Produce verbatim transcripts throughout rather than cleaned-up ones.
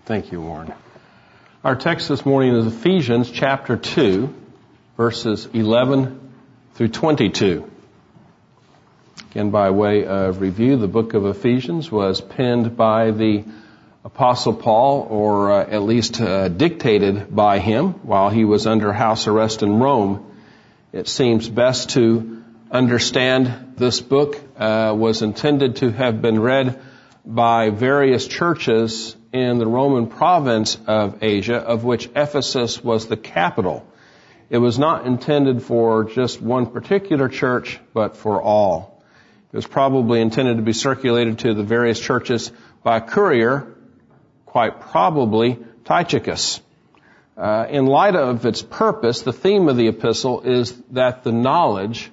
Thank you, Warren. Our text this morning is Ephesians chapter two, verses eleven through twenty-two. Again, by way of review, the book of Ephesians was penned by the Apostle Paul, or uh, at least uh, dictated by him while he was under house arrest in Rome. It seems best to understand this book uh, was intended to have been read by various churches in the Roman province of Asia, of which Ephesus was the capital. It was not intended for just one particular church, but for all. It was probably intended to be circulated to the various churches by courier, quite probably Tychicus. Uh, in light of its purpose, the theme of the epistle is that the knowledge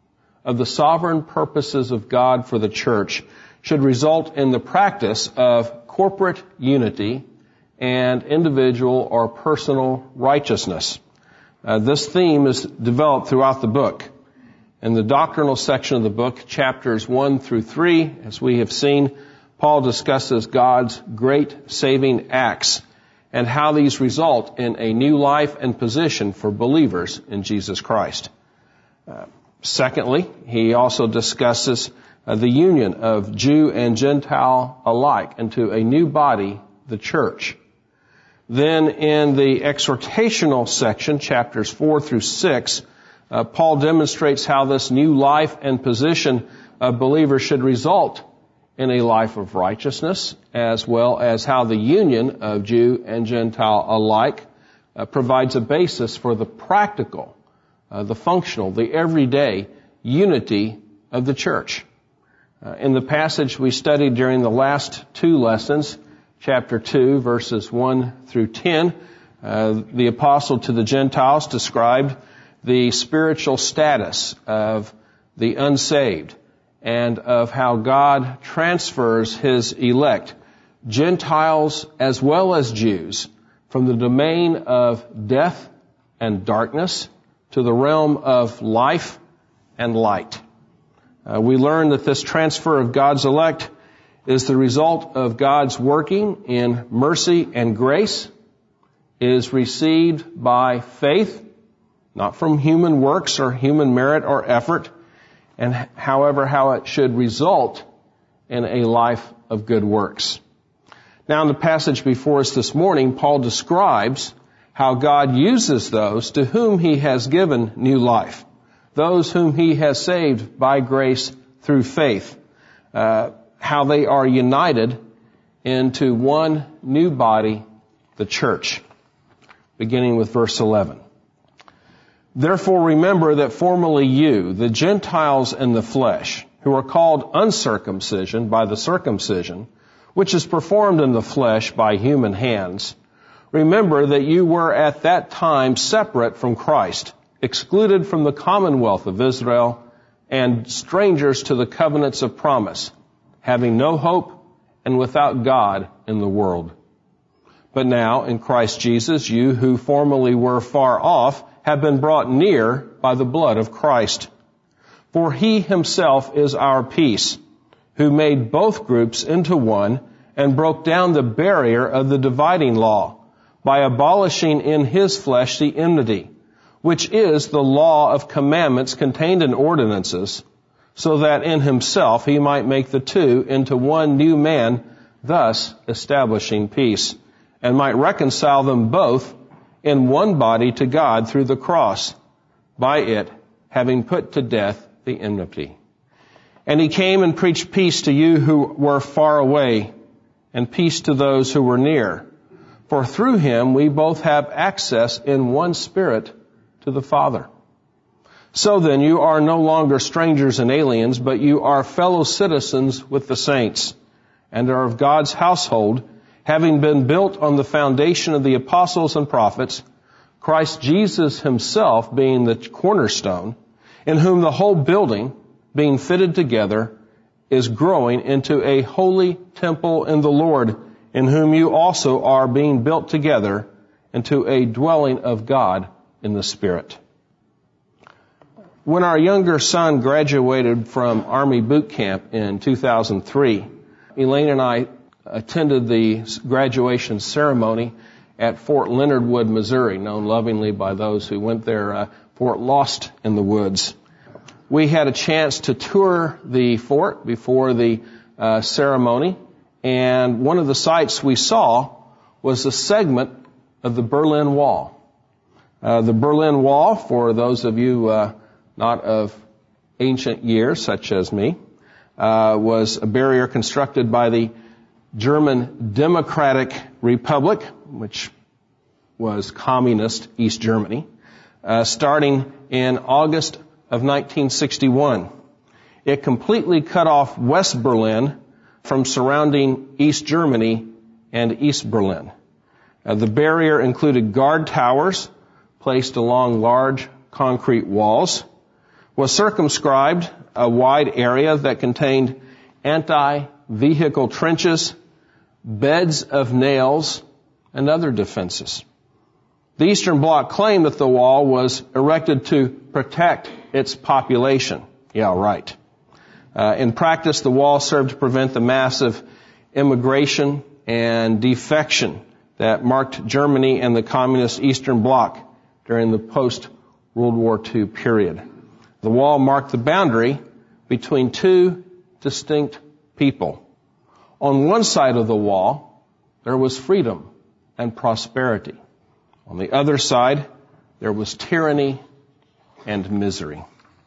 of the sovereign purposes of God for the church should result in the practice of corporate unity and individual or personal righteousness. Uh, this theme is developed throughout the book. In the doctrinal section of the book, chapters one through three, as we have seen, Paul discusses God's great saving acts and how these result in a new life and position for believers in Jesus Christ. Uh, secondly, he also discusses uh, the union of Jew and Gentile alike into a new body, the church. Then in the exhortational section, chapters four through six, uh, Paul demonstrates how this new life and position of believers should result in a life of righteousness, as well as how the union of Jew and Gentile alike uh, provides a basis for the practical, uh, the functional, the everyday unity of the church. Uh, in the passage we studied during the last two lessons, chapter two, verses one through ten, uh, the apostle to the Gentiles described the spiritual status of the unsaved, and of how God transfers His elect, Gentiles as well as Jews, from the domain of death and darkness to the realm of life and light. Uh, we learn that this transfer of God's elect is the result of God's working in mercy and grace, is received by faith, not from human works or human merit or effort, and however, how it should result in a life of good works. Now, in the passage before us this morning, Paul describes how God uses those to whom He has given new life, those whom He has saved by grace through faith, uh, how they are united into one new body, the church, beginning with verse eleven. Therefore remember that formerly you, the Gentiles in the flesh, who are called uncircumcision by the circumcision, which is performed in the flesh by human hands, remember that you were at that time separate from Christ, excluded from the commonwealth of Israel, and strangers to the covenants of promise, having no hope and without God in the world. But now, in Christ Jesus, you who formerly were far off have been brought near by the blood of Christ. For He Himself is our peace, who made both groups into one and broke down the barrier of the dividing law by abolishing in His flesh the enmity, which is the law of commandments contained in ordinances, so that in Himself He might make the two into one new man, thus establishing peace, and might reconcile them both in one body to God through the cross, by it having put to death the enmity. And He came and preached peace to you who were far away, and peace to those who were near. For through Him we both have access in one Spirit to the Father. So then you are no longer strangers and aliens, but you are fellow citizens with the saints, and are of God's household, having been built on the foundation of the apostles and prophets, Christ Jesus Himself being the cornerstone, in whom the whole building, being fitted together, is growing into a holy temple in the Lord, in whom you also are being built together into a dwelling of God in the Spirit. When our younger son graduated from Army boot camp in two thousand three, Elaine and I attended the graduation ceremony at Fort Leonard Wood, Missouri, known lovingly by those who went there, uh, Fort Lost in the Woods. We had a chance to tour the fort before the uh, ceremony, and one of the sights we saw was a segment of the Berlin Wall. Uh, the Berlin Wall, for those of you uh, not of ancient years, such as me, uh, was a barrier constructed by the German Democratic Republic, which was communist East Germany, uh, starting in August of nineteen sixty-one. It completely cut off West Berlin from surrounding East Germany and East Berlin. Uh, the barrier included guard towers placed along large concrete walls, was circumscribed a wide area that contained anti-vehicle trenches, beds of nails, and other defenses. The Eastern Bloc claimed that the wall was erected to protect its population. Yeah, right. Uh, in practice, the wall served to prevent the massive immigration and defection that marked Germany and the communist Eastern Bloc during the post-World War Two period. The wall marked the boundary between two distinct people. On one side of the wall, there was freedom and prosperity. On the other side, there was tyranny and misery.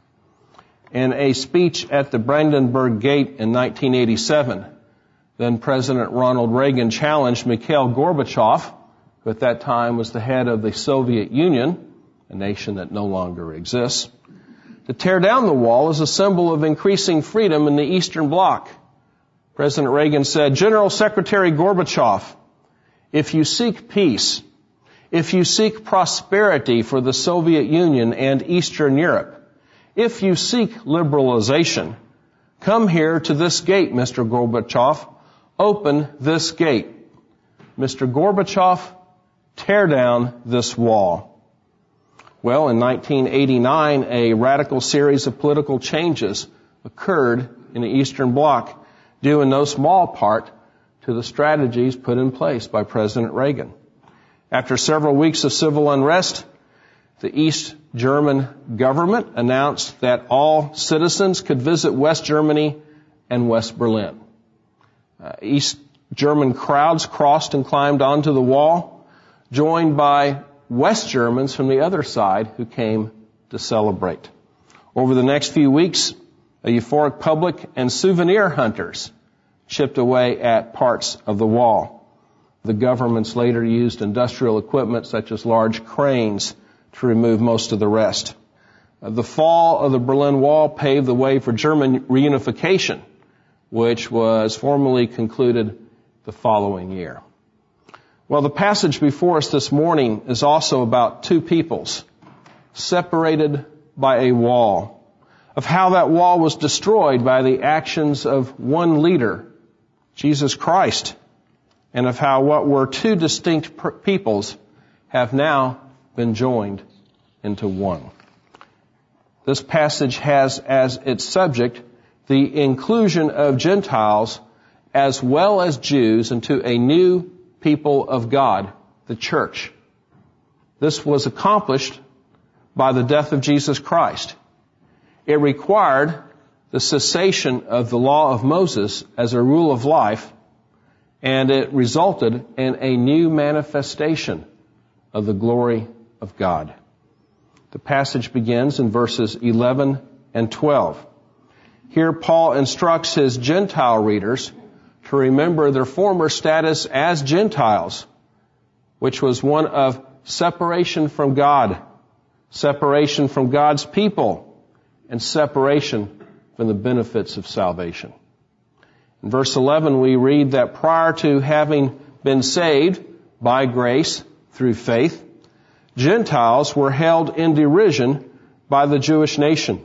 In a speech at the Brandenburg Gate in nineteen eighty-seven, then President Ronald Reagan challenged Mikhail Gorbachev, who at that time was the head of the Soviet Union, a nation that no longer exists, to tear down the wall as a symbol of increasing freedom in the Eastern Bloc. President Reagan said, "General Secretary Gorbachev, if you seek peace, if you seek prosperity for the Soviet Union and Eastern Europe, if you seek liberalization, come here to this gate, Mister Gorbachev. Open this gate. Mister Gorbachev, tear down this wall." Well, in nineteen eighty-nine, a radical series of political changes occurred in the Eastern Bloc, due in no small part to the strategies put in place by President Reagan. After several weeks of civil unrest, the East German government announced that all citizens could visit West Germany and West Berlin. Uh, East German crowds crossed and climbed onto the wall, joined by West Germans from the other side who came to celebrate. Over the next few weeks, a euphoric public and souvenir hunters chipped away at parts of the wall. The governments later used industrial equipment such as large cranes to remove most of the rest. Uh, the fall of the Berlin Wall paved the way for German reunification, which was formally concluded the following year. Well, the passage before us this morning is also about two peoples separated by a wall, of how that wall was destroyed by the actions of one leader, Jesus Christ, and of how what were two distinct peoples have now been joined into one. This passage has as its subject the inclusion of Gentiles as well as Jews into a new people of God, the church. This was accomplished by the death of Jesus Christ. It required the cessation of the law of Moses as a rule of life, and it resulted in a new manifestation of the glory of God. The passage begins in verses eleven and twelve. Here Paul instructs his Gentile readers to remember their former status as Gentiles, which was one of separation from God, separation from God's people, and separation from the benefits of salvation. In verse eleven, we read that prior to having been saved by grace through faith, Gentiles were held in derision by the Jewish nation.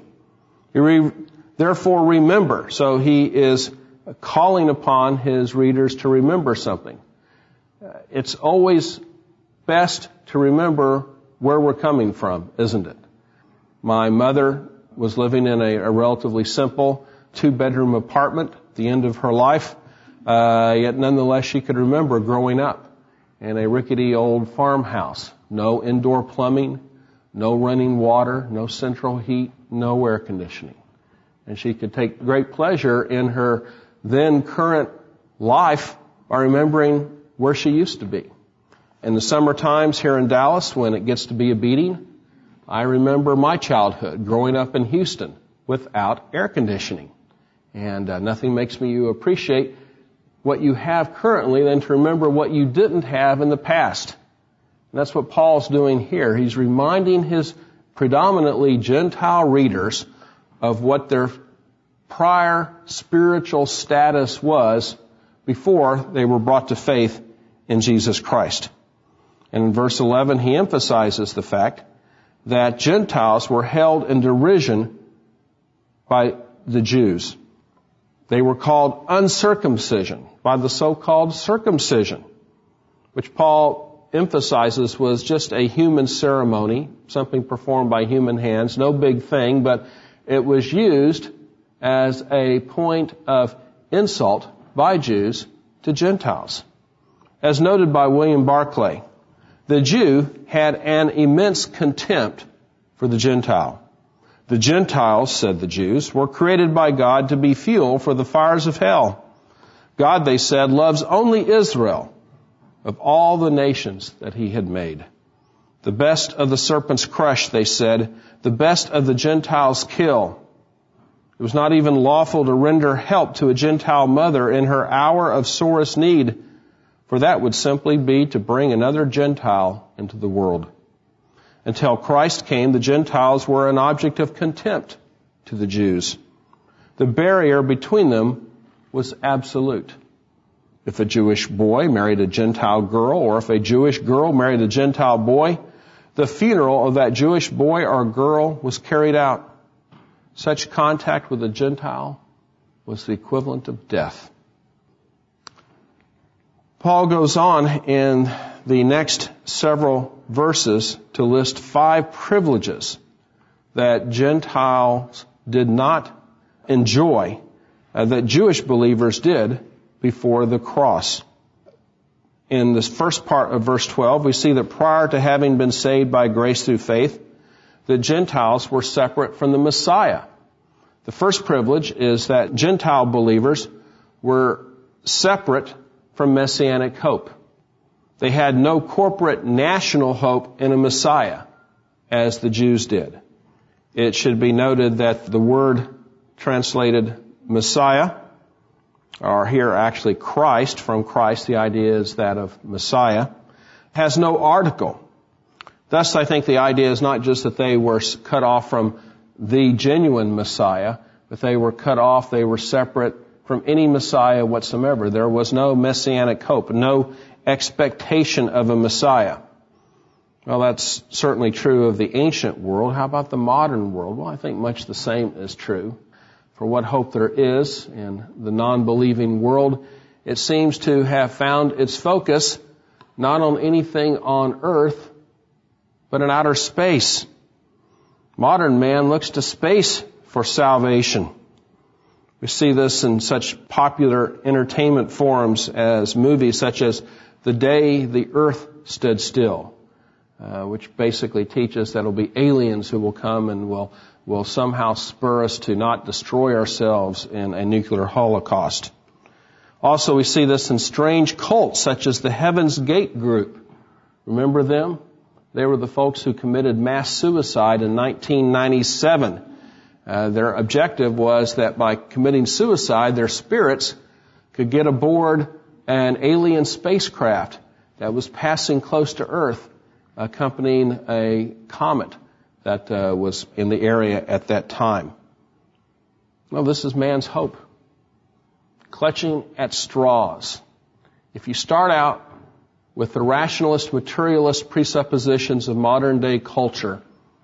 Therefore remember. So he is calling upon his readers to remember something. It's always best to remember where we're coming from, isn't it? My mother was living in a, a relatively simple two-bedroom apartment at the end of her life. Uh, yet nonetheless, she could remember growing up in a rickety old farmhouse. No indoor plumbing, no running water, no central heat, no air conditioning. And she could take great pleasure in her then current life by remembering where she used to be. In the summer times here in Dallas, when it gets to be a beating, I remember my childhood growing up in Houston without air conditioning. And uh, nothing makes me you appreciate what you have currently than to remember what you didn't have in the past. And that's what Paul's doing here. He's reminding his predominantly Gentile readers of what their prior spiritual status was before they were brought to faith in Jesus Christ. And in verse eleven, he emphasizes the fact that Gentiles were held in derision by the Jews. They were called uncircumcision by the so-called circumcision, which Paul emphasizes was just a human ceremony, something performed by human hands, no big thing, but it was used as a point of insult by Jews to Gentiles. As noted by William Barclay, the Jew had an immense contempt for the Gentile. The Gentiles, said the Jews, were created by God to be fuel for the fires of hell. God, they said, loves only Israel of all the nations that he had made. The best of the serpents crush, they said. The best of the Gentiles kill. It was not even lawful to render help to a Gentile mother in her hour of sorest need, for that would simply be to bring another Gentile into the world. Until Christ came, the Gentiles were an object of contempt to the Jews. The barrier between them was absolute. If a Jewish boy married a Gentile girl, or if a Jewish girl married a Gentile boy, the funeral of that Jewish boy or girl was carried out. Such contact with a Gentile was the equivalent of death. Paul goes on in the next several verses to list five privileges that Gentiles did not enjoy, uh, that Jewish believers did before the cross. In this first part of verse twelve, we see that prior to having been saved by grace through faith, the Gentiles were separate from the Messiah. The first privilege is that Gentile believers were separate from Messianic hope. They had no corporate national hope in a Messiah, as the Jews did. It should be noted that the word translated Messiah, or here actually Christ, from Christ, the idea is that of Messiah, has no article. Thus, I think the idea is not just that they were cut off from the genuine Messiah, but they were cut off, they were separate from any Messiah whatsoever. There was no messianic hope, no expectation of a Messiah. Well, that's certainly true of the ancient world. How about the modern world? Well, I think much the same is true. For what hope there is in the non-believing world, it seems to have found its focus not on anything on earth, but in outer space. Modern man looks to space for salvation. We see this in such popular entertainment forums as movies such as The Day the Earth Stood Still, uh, which basically teaches that it'll be aliens who will come and will, will somehow spur us to not destroy ourselves in a nuclear holocaust. Also, we see this in strange cults such as the Heaven's Gate group. Remember them? They were the folks who committed mass suicide in nineteen ninety-seven. Uh, their objective was that by committing suicide, their spirits could get aboard an alien spacecraft that was passing close to Earth, accompanying a comet that uh, was in the area at that time. Well, this is man's hope. Clutching at straws. If you start out with the rationalist, materialist presuppositions of modern day culture,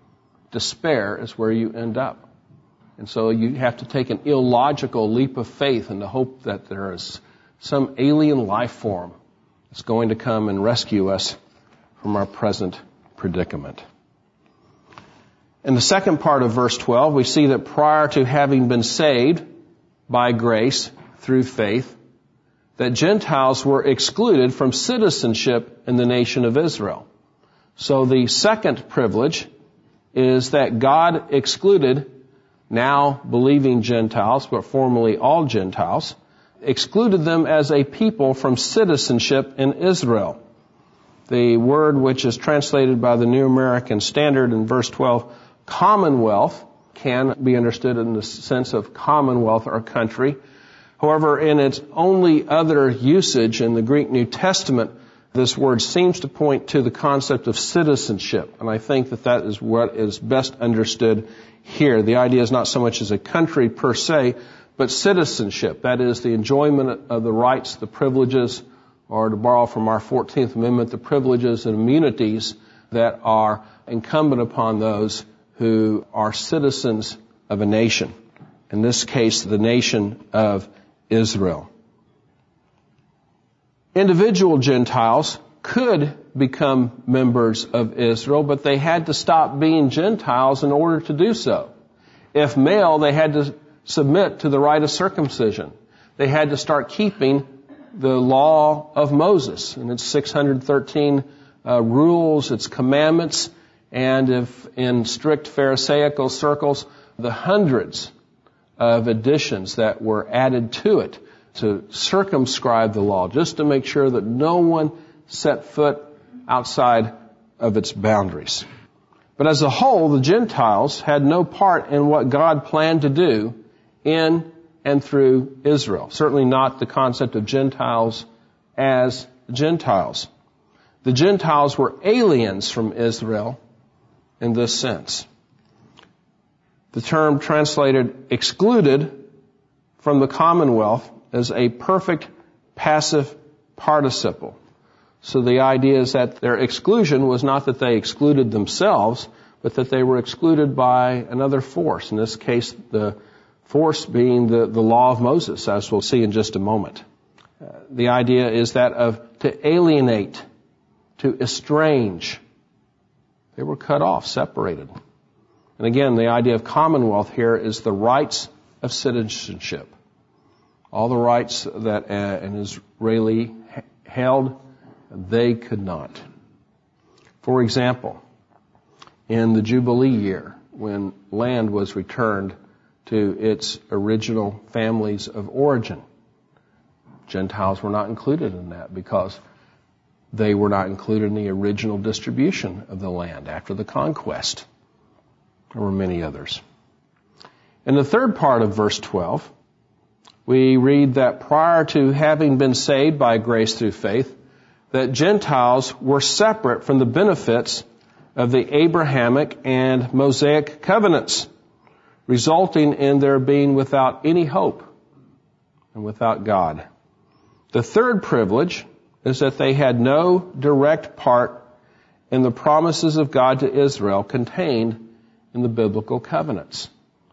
despair is where you end up. And so you have to take an illogical leap of faith in the hope that there is some alien life form that's going to come and rescue us from our present predicament. In the second part of verse twelve, we see that prior to having been saved by grace through faith, that Gentiles were excluded from citizenship in the nation of Israel. So the second privilege is that God excluded now believing Gentiles, but formerly all Gentiles, excluded them as a people from citizenship in Israel. The word which is translated by the New American Standard in verse twelve, commonwealth, can be understood in the sense of commonwealth or country. However, in its only other usage in the Greek New Testament, this word seems to point to the concept of citizenship. And I think that that is what is best understood here. The idea is not so much as a country per se, but citizenship. That is the enjoyment of the rights, the privileges, or to borrow from our fourteenth Amendment, the privileges and immunities that are incumbent upon those who are citizens of a nation. In this case, the nation of Israel. Individual Gentiles could become members of Israel, but they had to stop being Gentiles in order to do so. If male, they had to submit to the rite of circumcision. They had to start keeping the law of Moses and its six hundred thirteen uh, rules, its commandments, and if in strict Pharisaical circles, the hundreds of additions that were added to it to circumscribe the law, just to make sure that no one set foot outside of its boundaries. But as a whole, the Gentiles had no part in what God planned to do in and through Israel. Certainly not the concept of Gentiles as Gentiles. The Gentiles were aliens from Israel in this sense. The term translated excluded from the commonwealth is a perfect passive participle. So the idea is that their exclusion was not that they excluded themselves, but that they were excluded by another force. In this case, the force being the, the law of Moses, as we'll see in just a moment. Uh, the idea is that of to alienate, to estrange. They were cut off, separated. And again, the idea of commonwealth here is the rights of citizenship. All the rights that an Israeli held, they could not. For example, in the Jubilee year, when land was returned to its original families of origin, Gentiles were not included in that because they were not included in the original distribution of the land after the conquest. There were many others. In the third part of verse twelve, we read that prior to having been saved by grace through faith, that Gentiles were separate from the benefits of the Abrahamic and Mosaic covenants, resulting in their being without any hope and without God. The third privilege is that they had no direct part in the promises of God to Israel contained in the biblical covenants.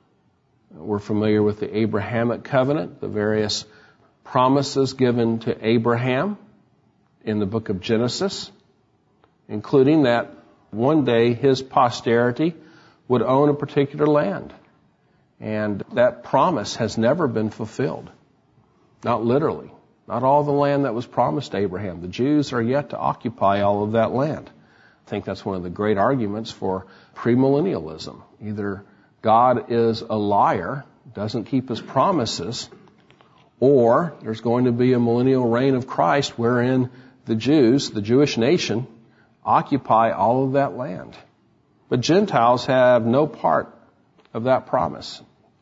We're familiar with the Abrahamic covenant, the various promises given to Abraham in the book of Genesis, including that one day his posterity would own a particular land. And that promise has never been fulfilled. Not literally. Not all the land that was promised to Abraham. The Jews are yet to occupy all of that land. I think that's one of the great arguments for premillennialism. Either God is a liar, doesn't keep his promises, or there's going to be a millennial reign of Christ wherein the Jews, the Jewish nation, occupy all of that land. But Gentiles have no part of that promise.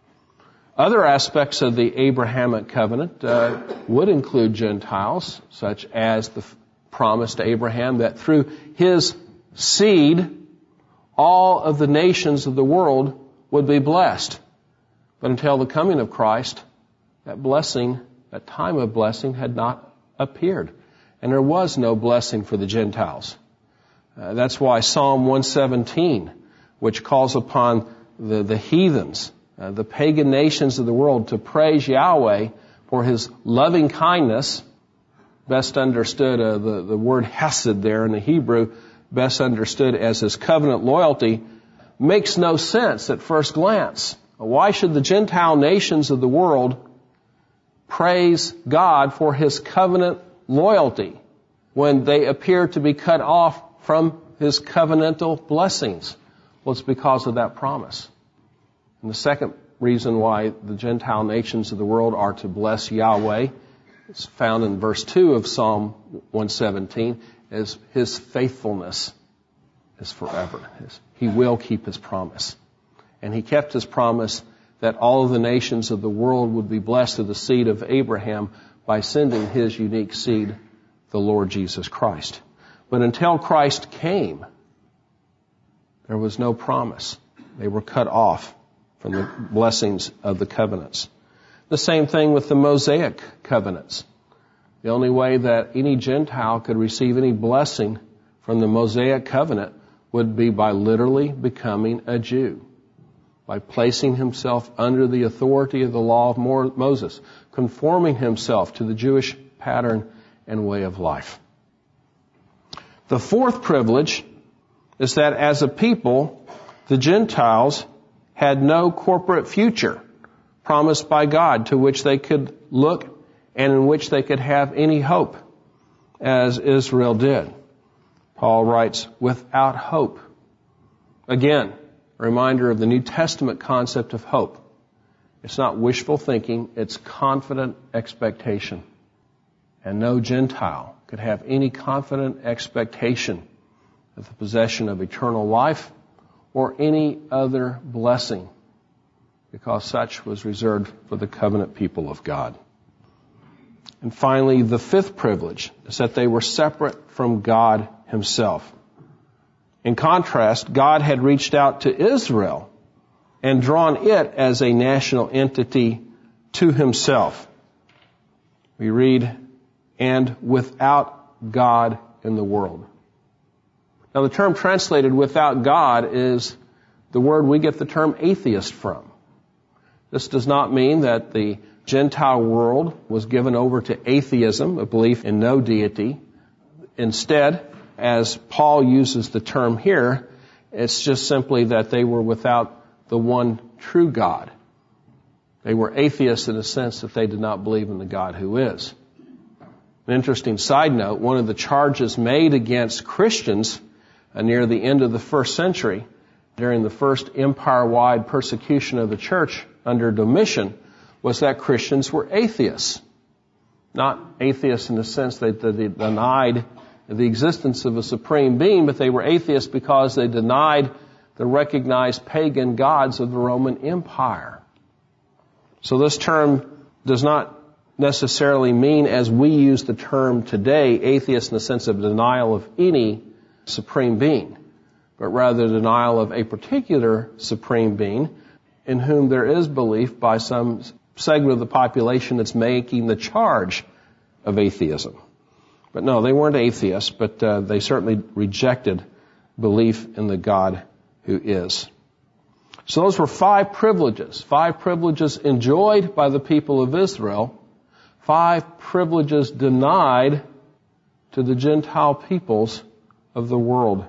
Other aspects of the Abrahamic covenant uh, would include Gentiles, such as the f- promise to Abraham that through his seed, all of the nations of the world would be blessed. But until the coming of Christ, that blessing, that time of blessing had not appeared. And there was no blessing for the Gentiles. Uh, that's why Psalm one seventeen, which calls upon the, the heathens, uh, the pagan nations of the world to praise Yahweh for his loving kindness, best understood, uh, the, the word hesed there in the Hebrew, best understood as his covenant loyalty, makes no sense at first glance. Why should the Gentile nations of the world praise God for His covenant loyalty when they appear to be cut off from His covenantal blessings? Well, it's because of that promise. And the second reason why the Gentile nations of the world are to bless Yahweh, it's found in verse two of Psalm one seventeen, is His faithfulness is forever. He will keep His promise. And He kept His promise that all of the nations of the world would be blessed through the seed of Abraham by sending His unique seed, the Lord Jesus Christ. But until Christ came, there was no promise. They were cut off from the blessings of the covenants. The same thing with the Mosaic covenants. The only way that any Gentile could receive any blessing from the Mosaic covenant would be by literally becoming a Jew, by placing himself under the authority of the law of Moses, conforming himself to the Jewish pattern and way of life. The fourth privilege is that as a people, the Gentiles had no corporate future promised by God to which they could look and in which they could have any hope, as Israel did. Paul writes, without hope. Again, a reminder of the New Testament concept of hope. It's not wishful thinking, it's confident expectation. And no Gentile could have any confident expectation of the possession of eternal life or any other blessing, because such was reserved for the covenant people of God. And finally, the fifth privilege is that they were separate from God Himself. In contrast, God had reached out to Israel and drawn it as a national entity to Himself. We read, and without God in the world. Now, the term translated without God is the word we get the term atheist from. This does not mean that the Gentile world was given over to atheism, a belief in no deity. Instead, as Paul uses the term here, it's just simply that they were without the one true God. They were atheists in the sense that they did not believe in the God who is. An interesting side note, one of the charges made against Christians uh, near the end of the first century, during the first empire-wide persecution of the church under Domitian, was that Christians were atheists. Not atheists in the sense that they denied the existence of a supreme being, but they were atheists because they denied the recognized pagan gods of the Roman Empire. So this term does not necessarily mean, as we use the term today, atheist in the sense of denial of any supreme being, but rather denial of a particular supreme being in whom there is belief by some segment of the population that's making the charge of atheism. But no, they weren't atheists, but uh, they certainly rejected belief in the God who is. So those were five privileges, five privileges enjoyed by the people of Israel, five privileges denied to the Gentile peoples of the world.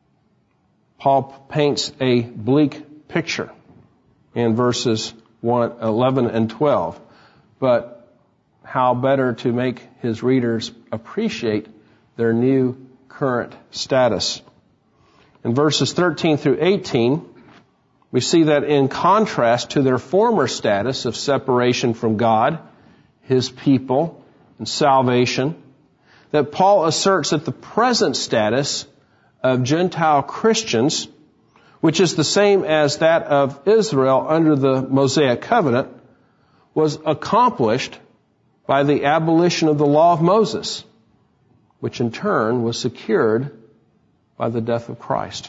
Paul paints a bleak picture in verses one, eleven and twelve. But how better to make his readers appreciate their new current status. In verses thirteen through eighteen, we see that in contrast to their former status of separation from God, His people, and salvation, that Paul asserts that the present status of Gentile Christians, which is the same as that of Israel under the Mosaic covenant, was accomplished by the abolition of the law of Moses, which in turn was secured by the death of Christ.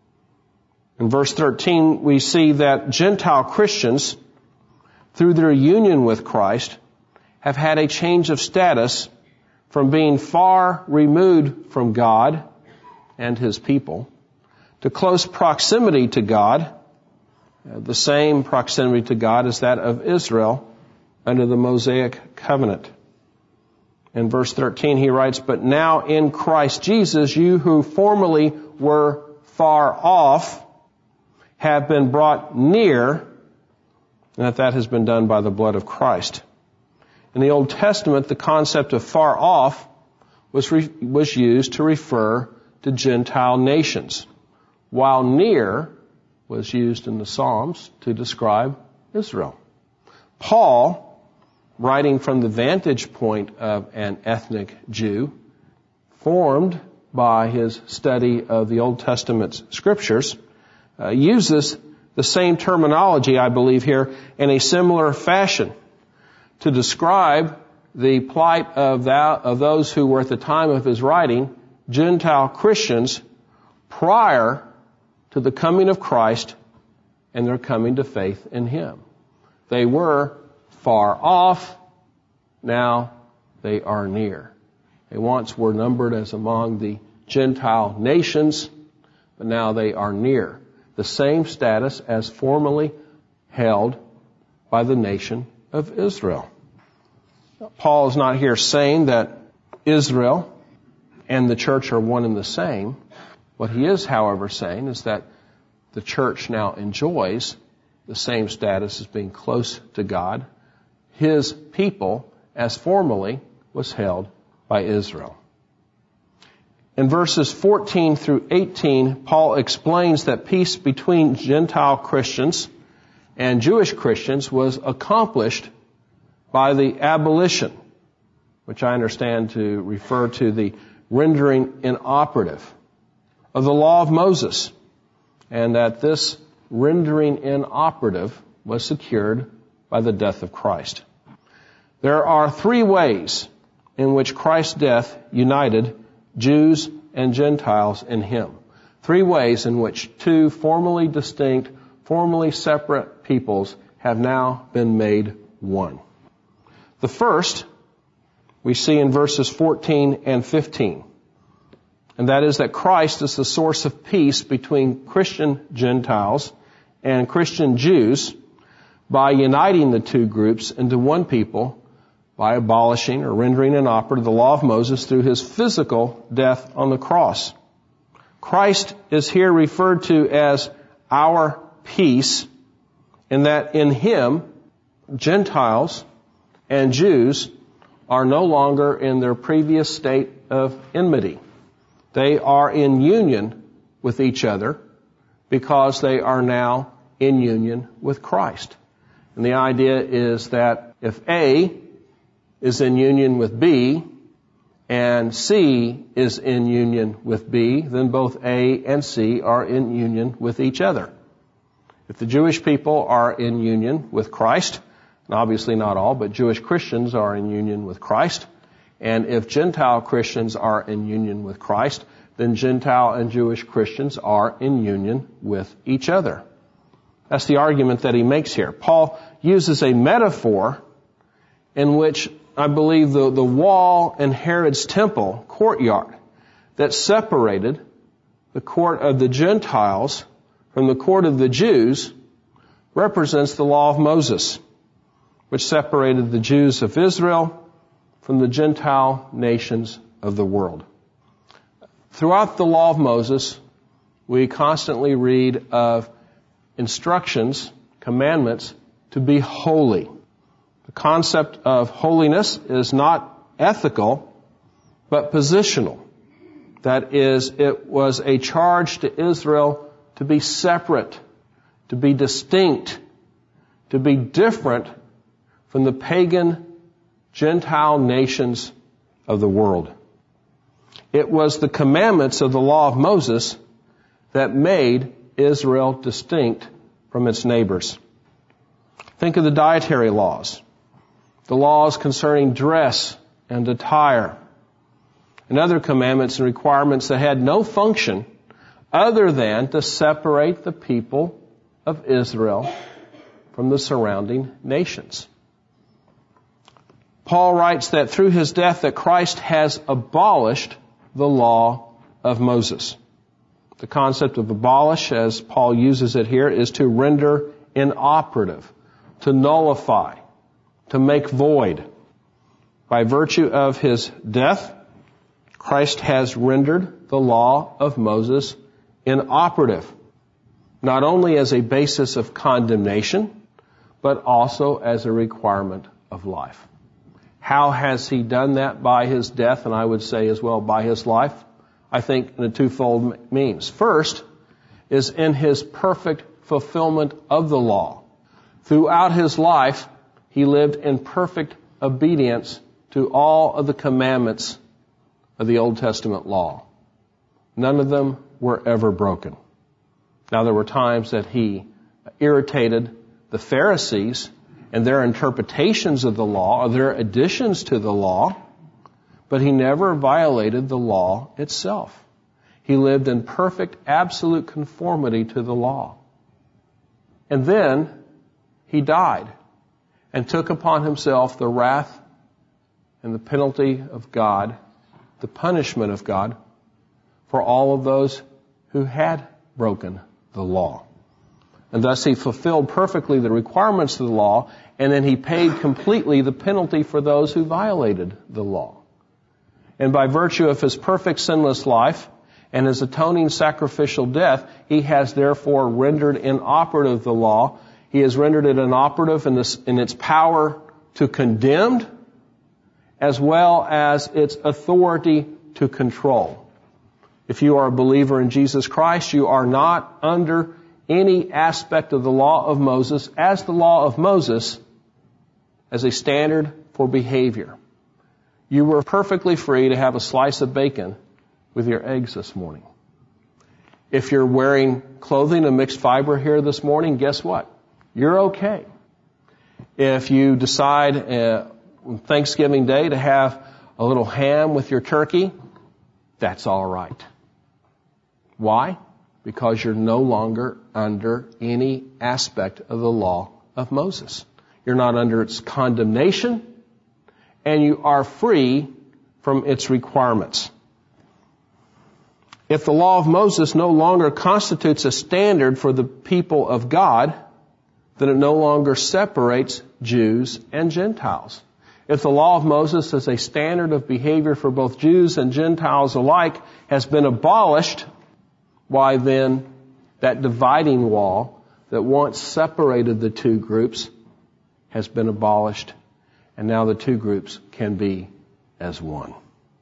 In verse thirteen, we see that Gentile Christians, through their union with Christ, have had a change of status from being far removed from God and His people to close proximity to God, the same proximity to God as that of Israel under the Mosaic covenant. In verse thirteen, he writes, but now in Christ Jesus, you who formerly were far off have been brought near, and that that has been done by the blood of Christ. In the Old Testament, the concept of far off was, re- was used to refer to Gentile nations, while near was used in the Psalms to describe Israel. Paul, writing from the vantage point of an ethnic Jew, formed by his study of the Old Testament scriptures, uh, uses the same terminology, I believe, here in a similar fashion to describe the plight of, that, of those who were at the time of his writing Gentile Christians prior to the coming of Christ and their coming to faith in Him. They were far off, now they are near. They once were numbered as among the Gentile nations, but now they are near. The same status as formerly held by the nation of Israel. Paul is not here saying that Israel and the church are one and the same. What he is, however, saying is that the church now enjoys the same status as being close to God, His people, as formerly was held by Israel. In verses fourteen through eighteen, Paul explains that peace between Gentile Christians and Jewish Christians was accomplished by the abolition, which I understand to refer to the rendering inoperative of the law of Moses, and that this rendering inoperative was secured by the death of Christ. There are three ways in which Christ's death united Jews and Gentiles in Him. Three ways in which two formerly distinct, formerly separate peoples have now been made one. The first we see in verses fourteen and fifteen, and that is that Christ is the source of peace between Christian Gentiles and Christian Jews by uniting the two groups into one people by abolishing or rendering inoperative the law of Moses through His physical death on the cross. Christ is here referred to as our peace, in that in Him, Gentiles and Jews are no longer in their previous state of enmity. They are in union with each other because they are now in union with Christ. And the idea is that if A is in union with B and C is in union with B, then both A and C are in union with each other. If the Jewish people are in union with Christ, and obviously not all, but Jewish Christians are in union with Christ, and if Gentile Christians are in union with Christ, then Gentile and Jewish Christians are in union with each other. That's the argument that he makes here. Paul uses a metaphor in which I believe the, the wall in Herod's temple courtyard that separated the court of the Gentiles from the court of the Jews represents the law of Moses, which separated the Jews of Israel from the Gentile nations of the world. Throughout the law of Moses, we constantly read of instructions, commandments to be holy. The concept of holiness is not ethical, but positional. That is, it was a charge to Israel to be separate, to be distinct, to be different from the pagan Gentile nations of the world. It was the commandments of the law of Moses that made Israel distinct from its neighbors. Think of the dietary laws, the laws concerning dress and attire, and other commandments and requirements that had no function other than to separate the people of Israel from the surrounding nations. Paul writes that through His death that Christ has abolished the law of Moses. The concept of abolish, as Paul uses it here, is to render inoperative, to nullify, to make void. By virtue of His death, Christ has rendered the law of Moses inoperative, not only as a basis of condemnation, but also as a requirement of life. How has he done that? By his death, and I would say as well by his life. I think in a twofold means. First is in his perfect fulfillment of the law. Throughout his life, he lived in perfect obedience to all of the commandments of the Old Testament law. None of them were ever broken. Now, there were times that he irritated the Pharisees and their interpretations of the law, or their additions to the law, but he never violated the law itself. He lived in perfect, absolute conformity to the law. And then he died and took upon himself the wrath and the penalty of God, the punishment of God, for all of those who had broken the law. And thus he fulfilled perfectly the requirements of the law, and then he paid completely the penalty for those who violated the law. And by virtue of his perfect sinless life and his atoning sacrificial death, he has therefore rendered inoperative the law. He has rendered it inoperative in, this, in its power to condemn, as well as its authority to control. If you are a believer in Jesus Christ, you are not under any aspect of the law of Moses as the law of Moses as a standard for behavior. You were perfectly free to have a slice of bacon with your eggs this morning. If you're wearing clothing of mixed fiber here this morning, guess what? You're okay. If you decide uh, on Thanksgiving Day to have a little ham with your turkey, that's all right. Why? Because you're no longer under any aspect of the law of Moses. You're not under its condemnation, and you are free from its requirements. If the law of Moses no longer constitutes a standard for the people of God, then it no longer separates Jews and Gentiles. If the law of Moses as a standard of behavior for both Jews and Gentiles alike has been abolished, why then that dividing wall that once separated the two groups has been abolished, and now the two groups can be as one.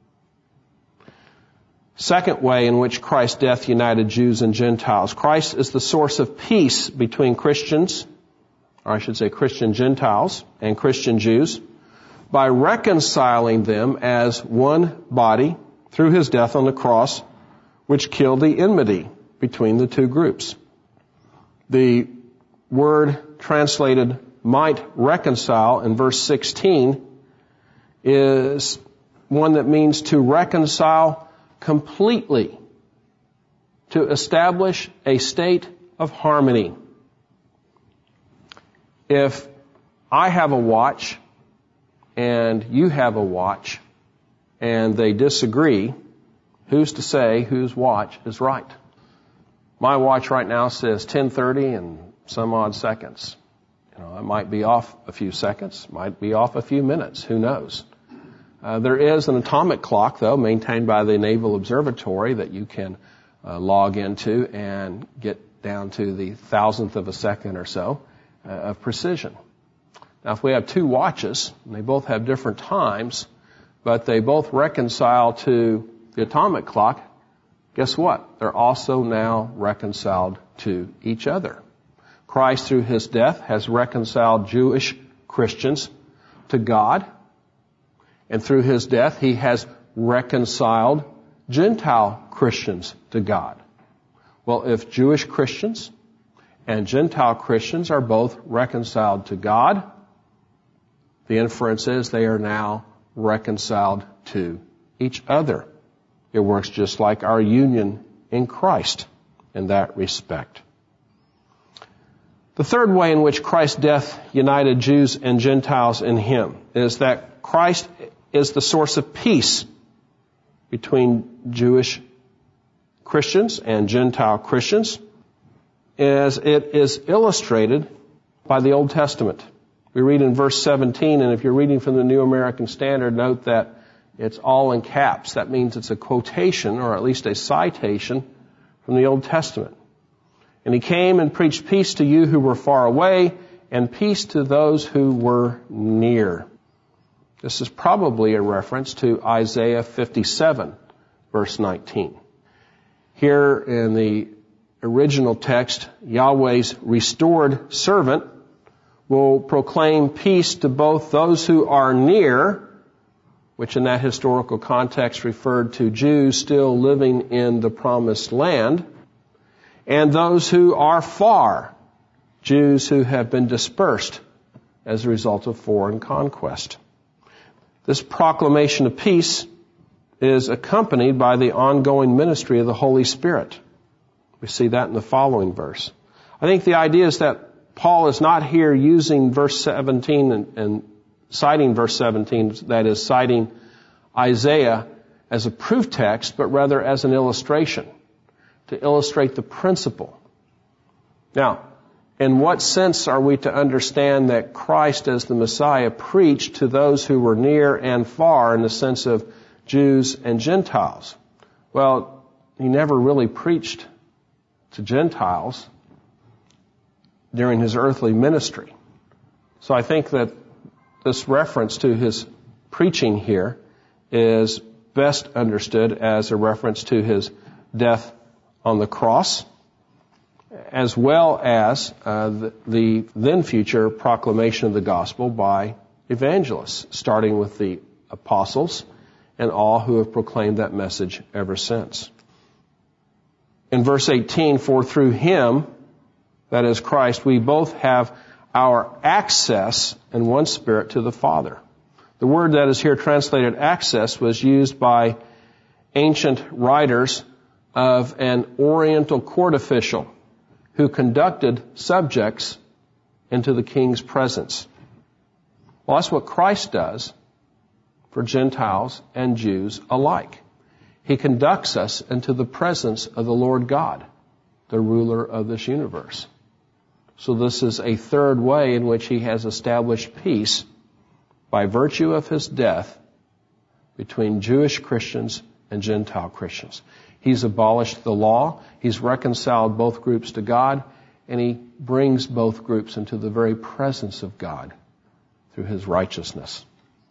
Second way in which Christ's death united Jews and Gentiles. Christ is the source of peace between Christians, or I should say Christian Gentiles and Christian Jews, by reconciling them as one body through his death on the cross, which killed the enmity between the two groups. The word translated might reconcile in verse sixteen is one that means to reconcile completely, to establish a state of harmony. If I have a watch and you have a watch and they disagree, who's to say whose watch is right? My watch right now says ten thirty and some odd seconds. You know, it might be off a few seconds, might be off a few minutes, who knows? Uh, there is an atomic clock, though, maintained by the Naval Observatory that you can uh, log into and get down to the thousandth of a second or so uh, of precision. Now, if we have two watches, and they both have different times, but they both reconcile to the atomic clock, guess what? They're also now reconciled to each other. Christ, through his death, has reconciled Jewish Christians to God. And through his death, he has reconciled Gentile Christians to God. Well, if Jewish Christians and Gentile Christians are both reconciled to God, the inference is they are now reconciled to each other. It works just like our union in Christ in that respect. The third way in which Christ's death united Jews and Gentiles in him is that Christ is the source of peace between Jewish Christians and Gentile Christians, as it is illustrated by the Old Testament. We read in verse seventeen, and if you're reading from the New American Standard, note that it's all in caps. That means it's a quotation, or at least a citation, from the Old Testament. And he came and preached peace to you who were far away, and peace to those who were near. This is probably a reference to Isaiah fifty-seven, verse nineteen. Here in the original text, Yahweh's restored servant will proclaim peace to both those who are near, which in that historical context referred to Jews still living in the promised land, and those who are far, Jews who have been dispersed as a result of foreign conquest. This proclamation of peace is accompanied by the ongoing ministry of the Holy Spirit. We see that in the following verse. I think the idea is that Paul is not here using verse seventeen and, and citing verse seventeen, that is, citing Isaiah as a proof text, but rather as an illustration, to illustrate the principle. Now, in what sense are we to understand that Christ as the Messiah preached to those who were near and far in the sense of Jews and Gentiles? Well, he never really preached to Gentiles during his earthly ministry. So I think that this reference to his preaching here is best understood as a reference to his death on the cross, as well as uh, the, the then future proclamation of the gospel by evangelists, starting with the apostles and all who have proclaimed that message ever since. In verse eighteen, for through him, that is Christ, we both have our access in one Spirit to the Father. The word that is here translated access was used by ancient writers of an Oriental court official who conducted subjects into the king's presence. Well, that's what Christ does for Gentiles and Jews alike. He conducts us into the presence of the Lord God, the ruler of this universe. So this is a third way in which he has established peace by virtue of his death between Jewish Christians and Gentile Christians. He's abolished the law, he's reconciled both groups to God, and he brings both groups into the very presence of God through his righteousness.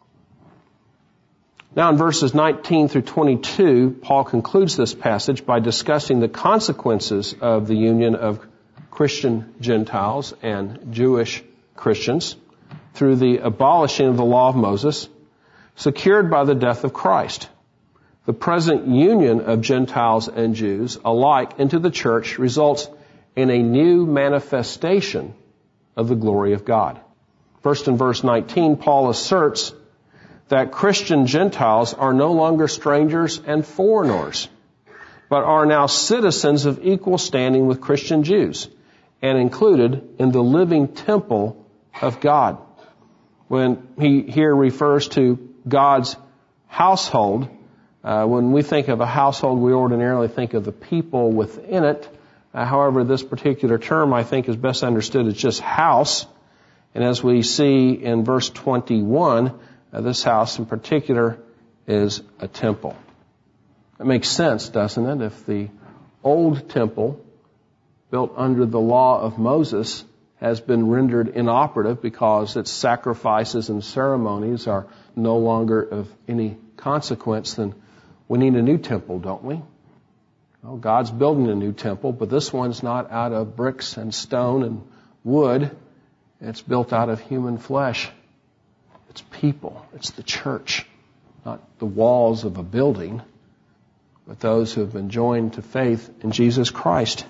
Now in verses nineteen through twenty-two, Paul concludes this passage by discussing the consequences of the union of Christian Gentiles and Jewish Christians through the abolishing of the law of Moses, secured by the death of Christ. The present union of Gentiles and Jews alike into the church results in a new manifestation of the glory of God. First in verse nineteen, Paul asserts that Christian Gentiles are no longer strangers and foreigners, but are now citizens of equal standing with Christian Jews and included in the living temple of God. When he here refers to God's household, uh, when we think of a household, we ordinarily think of the people within it. Uh, however, this particular term, I think, is best understood as just house. And as we see in verse twenty-one, uh, this house in particular is a temple. It makes sense, doesn't it? If the old temple, built under the law of Moses, has been rendered inoperative because its sacrifices and ceremonies are no longer of any consequence, then we need a new temple, don't we? Well, God's building a new temple, but this one's not out of bricks and stone and wood. It's built out of human flesh. It's people. It's the church, not the walls of a building, but those who have been joined to faith in Jesus Christ.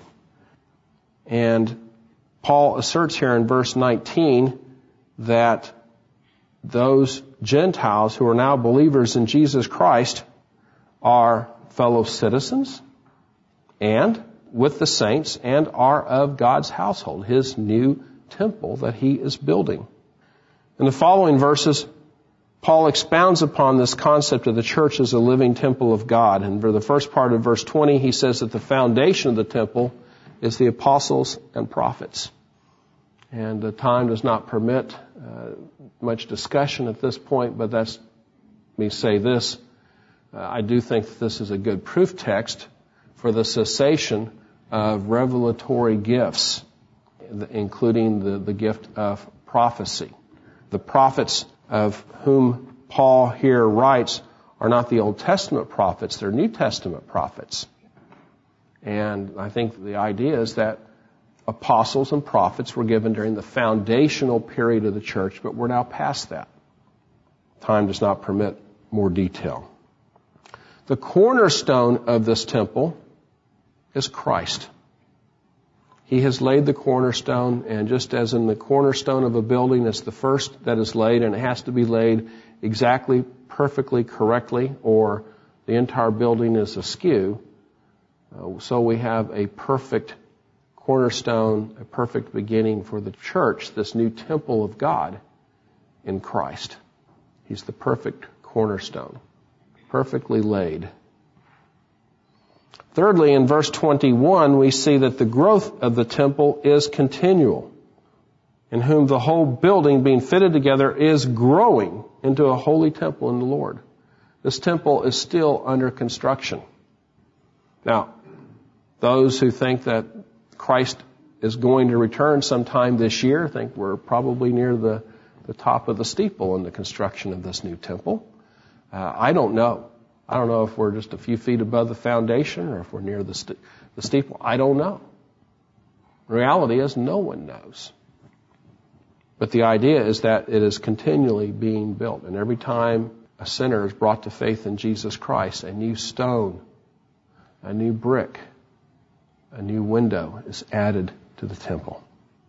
And Paul asserts here in verse nineteen that those Gentiles who are now believers in Jesus Christ are fellow citizens and with the saints and are of God's household, his new temple that he is building. In the following verses, Paul expounds upon this concept of the church as a living temple of God. And for the first part of verse twenty, he says that the foundation of the temple is the apostles and prophets. And the time does not permit uh, much discussion at this point, but that's me say this. Uh, I do think that this is a good proof text for the cessation of revelatory gifts, including the, the gift of prophecy. The prophets of whom Paul here writes are not the Old Testament prophets, they're New Testament prophets. And I think the idea is that apostles and prophets were given during the foundational period of the church, but we're now past that. Time does not permit more detail. The cornerstone of this temple is Christ. He has laid the cornerstone, and just as in the cornerstone of a building is the first that is laid, and it has to be laid exactly, perfectly, correctly, or the entire building is askew, uh, so we have a perfect cornerstone, a perfect beginning for the church, this new temple of God in Christ. He's the perfect cornerstone, perfectly laid. Thirdly, in verse twenty-one, we see that the growth of the temple is continual, in whom the whole building being fitted together is growing into a holy temple in the Lord. This temple is still under construction. Now, those who think that Christ is going to return sometime this year think we're probably near the, the top of the steeple in the construction of this new temple. Uh, I don't know. I don't know if we're just a few feet above the foundation or if we're near the, st- the steeple. I don't know. The reality is no one knows. But the idea is that it is continually being built. And every time a sinner is brought to faith in Jesus Christ, a new stone, a new brick, a new window is added to the temple.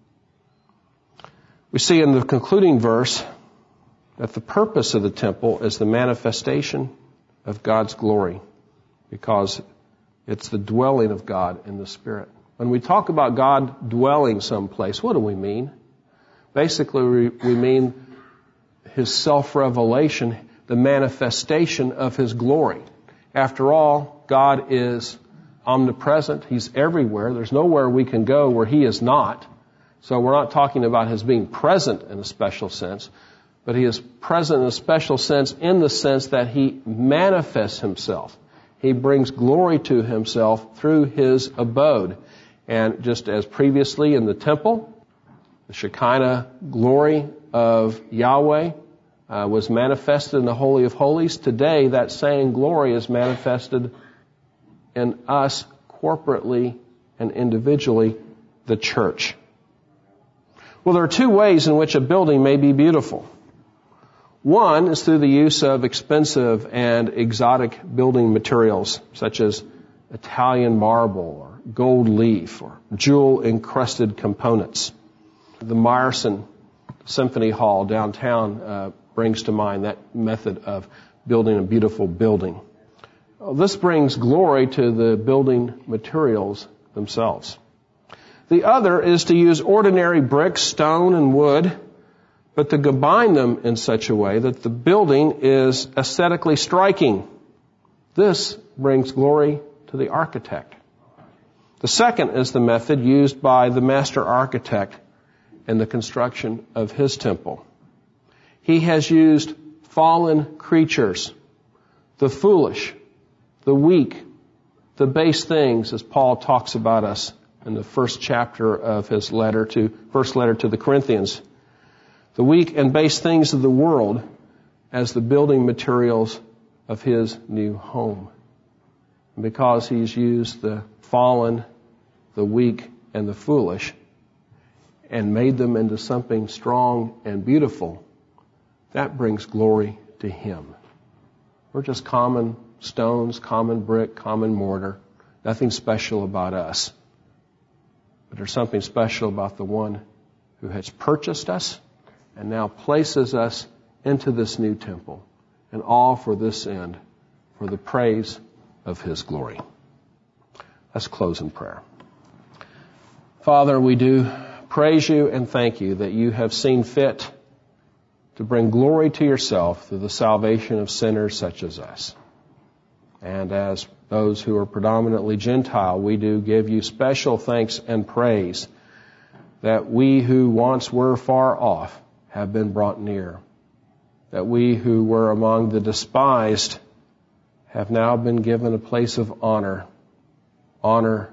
We see in the concluding verse that the purpose of the temple is the manifestation of God's glory, because it's the dwelling of God in the Spirit. When we talk about God dwelling someplace, what do we mean? Basically, we, we mean His self-revelation, the manifestation of His glory. After all, God is omnipresent. He's everywhere. There's nowhere we can go where He is not. So we're not talking about His being present in a special sense, but He is present in a special sense in the sense that He manifests Himself. He brings glory to Himself through His abode. And just as previously in the temple, the Shekinah glory of Yahweh uh, was manifested in the Holy of Holies, today that same glory is manifested in us corporately and individually, the church. Well, there are two ways in which a building may be beautiful. One is through the use of expensive and exotic building materials, such as Italian marble or gold leaf or jewel-encrusted components. The Meyerson Symphony Hall downtown uh, brings to mind that method of building a beautiful building. Well, this brings glory to the building materials themselves. The other is to use ordinary bricks, stone, and wood, but to combine them in such a way that the building is aesthetically striking. This brings glory to the architect. The second is the method used by the master architect in the construction of his temple. He has used fallen creatures, the foolish, the weak, the base things, as Paul talks about us in the first chapter of his letter to, first letter to the Corinthians. The weak and base things of the world as the building materials of his new home. And because he's used the fallen, the weak, and the foolish and made them into something strong and beautiful, that brings glory to him. We're just common stones, common brick, common mortar. Nothing special about us. But there's something special about the one who has purchased us and now places us into this new temple, and all for this end, for the praise of His glory. Let's close in prayer. Father, we do praise You and thank You that You have seen fit to bring glory to Yourself through the salvation of sinners such as us. And as those who are predominantly Gentile, we do give You special thanks and praise that we who once were far off have been brought near, that we who were among the despised have now been given a place of honor, honor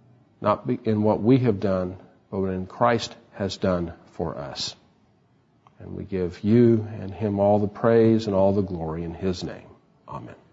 not in what we have done, but what in Christ has done for us. And we give you and him all the praise and all the glory in his name. Amen.